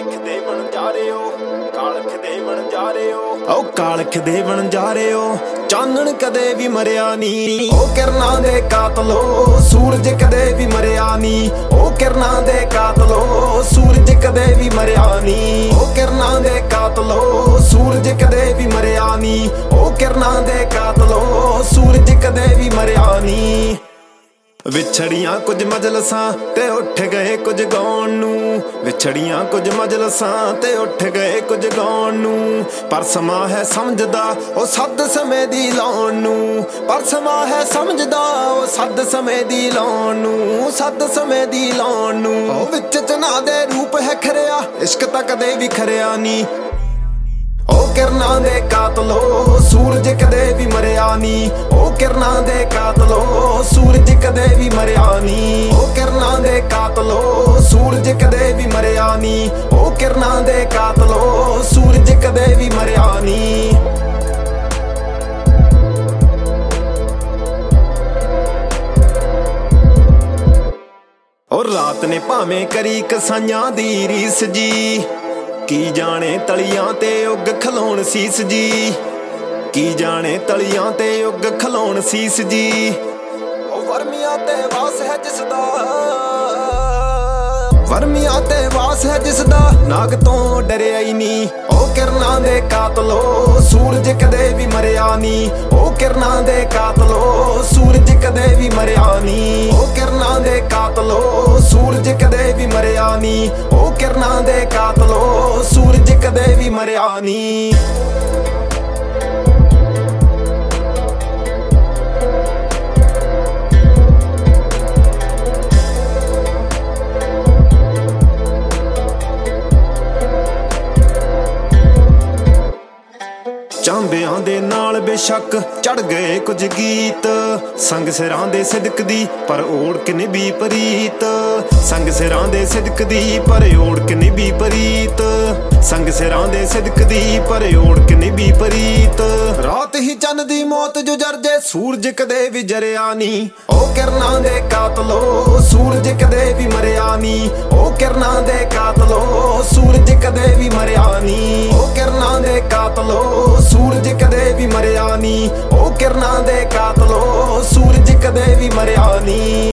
ਦੇ ਬਣ ਜਾ ਰਹੇ ਹੋ, ਕਾਲਖ ਦੇ ਬਣ ਜਾ ਰਹੇ ਹੋ, ਉਹ ਕਾਲਖ ਦੇ ਬਣ ਜਾ ਰਹੇ ਹੋ। ਚਾਨਣ ਕਦੇ ਵੀ ਮਰਿਆ ਨੀ, ਉਹ ਕਿਰਨਾਂ ਦੇ ਕਾਤਲੋ, ਸੂਰਜ ਕਦੇ ਵੀ ਮਰਿਆ ਨੀ, ਉਹ ਕਿਰਨਾਂ ਦੇ ਕਾਤਲੋ, ਸੂਰਜ ਕਦੇ ਵੀ ਮਰਿਆ ਨੀ, ਉਹ ਕਿਰਨਾਂ ਦੇ ਕਾਤਲੋ, ਸੂਰਜ ਕਦੇ ਵੀ ਮਰਿਆ ਨੀ, ਉਹ ਕਿਰਨਾਂ ਦੇ ਕਾਤਲੋ, ਸੂਰਜ ਕਦੇ ਵੀ ਮਰਿਆ ਨੀ। ਵਿਛੜੀਆਂ ਕੁਝ ਮਜਲਸਾਂ ਤੇ ਉੱਠ ਗਏ ਕੁਝ ਗਾਉਣ ਨੂੰ, ਵਿਛੜੀਆਂ ਕੁਝ ਮਜਲਸਾਂ ਤੇ ਉੱਠ ਗਏ ਕੁਝ ਗਾਉਣ ਨੂੰ। ਪਰ ਸਮਾਂ ਹੈ ਸਮਝਦਾ ਉਹ ਸੱਦ ਸਮੇਂ ਦੀ ਲਾਉਣ ਨੂੰ, ਪਰ ਸਮਾਂ ਹੈ ਸਮਝਦਾ ਉਹ ਸੱਦ ਸਮੇਂ ਦੀ ਲਾਉਣ ਨੂੰ, ਸੱਦ ਸਮੇਂ ਦੀ ਲਾਉਣ ਨੂੰ। ਉਹ ਵਿੱਚ ਚਨਾ ਦੇ ਰੂਪ ਹੈ ਖਰਿਆ, ਇਸ਼ਕ ਤਾਂ ਕਦੇ ਵੀ ਖਰਿਆ ਨੀ। ਉਹ ਕਿਰਨਾਂ ਦੇ ਕਾਤਲੋ, ਸੂਰਜ ਕਦੇ ਵੀ ਮਰਿਆ ਨੀ, ਉਹ ਕਿਰਨਾਂ ਦੇ ਕਾਤਲੋ, ਸੂਰਜ ਕਦੇ ਵੀ ਮਰਿਆ ਨੀ, ਉਹ ਕਿਰਨਾਂ ਦੇ ਕਾਤਲੋ, ਸੂਰਜ ਕਦੇ ਵੀ ਮਰਿਆ ਨੀ, ਉਹ ਕਿਰਨਾਂ ਦੇ ਕਾਤਲੋ, ਸੂਰਜ ਕਦੇ ਵੀ ਮਰਿਆ ਨੀ। ਉਹ ਰਾਤ ਨੇ ਭਾਵੇਂ ਕਰੀ ਕਸਾਈਆਂ ਦੀ ਰੀਸ ਜੀ, ਕੀ ਜਾਣੇ ਤਲੀਆਂ ਤੇ ਉੱਗ ਖਲਾਉਣ ਸੀਸ ਜੀ, ਕੀ ਜਾਣੇ ਤਲੀਆਂ ਤੇ ਉੱਗ ਖਲਾਉਣ ਸੀਸ ਜੀ। ਉਹ ਵਰਮੀਆਂ ਤੇ ਵਾਸ ਹੈ ਜਿਸਦਾ, ਵਰਮੀਆਂ ਤੇ ਵਾਸ ਹੈ ਜਿਸਦਾ, ਨਾਗ ਤੋਂ ਡਰਿਆ ਹੀ ਨੀ। ਉਹ ਕਿਰਨਾਂ ਦੇ ਕਾਤਲੋ, ਸੂਰਜ ਕਦੇ ਵੀ ਮਰਿਆ ਨੀ, ਉਹ ਕਿਰਨਾਂ ਦੇ ਕਾਤਲੋ, ਸੂਰਜ ਕਦੇ ਵੀ ਮਰਿਆ ਨੀ, ਉਹ ਕਿਰਨਾਂ ਦੇ ਕਾਤਲੋ, ਸੂਰਜ ਕਦੇ ਵੀ ਮਰਿਆ ਨੀ, ਉਹ ਕਿਰਨਾਂ ਦੇ ਕਾਤਲੋ, ਸੂਰਜ ਕਦੇ ਵੀ ਮਰਿਆ ਨੀ। ਚਾਂਬਿਆਂ ਦੇ ਨਾਲ ਬੇਸ਼ੱਕ ਚੜ ਗਏ ਕੁਝ ਗੀਤ, ਸੰਗ ਸਿਰਾਂ ਦੇ ਸਿਦਕ ਦੀ ਪਰ ਓੜ ਕੇ ਨਿਭੀ ਪ੍ਰੀਤ, ਸੰਗ ਸਿਰਾਂ ਦੇ ਸਿਦਕ ਦੀ ਪਰ ਓੜ ਕੇ ਨਿਭੀ ਪ੍ਰੀਤ, ਸੰਗ ਸਿਰਾਂ ਦੇ ਸਿਦਕ ਦੀ ਪਰ ਓੜ ਕੇ ਨਿਭੀ ਪ੍ਰੀਤ। ਰਾਤ ਹੀ ਚੰਨ ਦੀ ਮੌਤ ਜੋ ਜਰਜੇ, ਸੂਰਜ ਕਦੇ ਵੀ ਜਰਿਆ ਨੀ। ਉਹ ਕਿਰਨਾਂ ਦੇ ਕਾਤਲੋ, ਸੂਰਜ ਕਦੇ ਵੀ ਮਰਿਆ ਨੀ, ਉਹ ਕਿਰਨਾਂ ਦੇ ਕਾਤਲੋ, ਸੂਰਜ ਕਦੇ ਵੀ ਮਰਿਆ ਨੀ, ਉਹ ਕਿਰਨਾਂ ਦੇ ਕਾਤਲੋ, ਸੂਰਜ ਕਦੇ ਵੀ ਮਰਿਆ ਨੀ, ਉਹ ਕਿਰਨਾਂ ਦੇ ਕਾਤਲੋ, ਸੂਰਜ ਕਦੇ ਵੀ ਮਰਿਆ ਨੀ।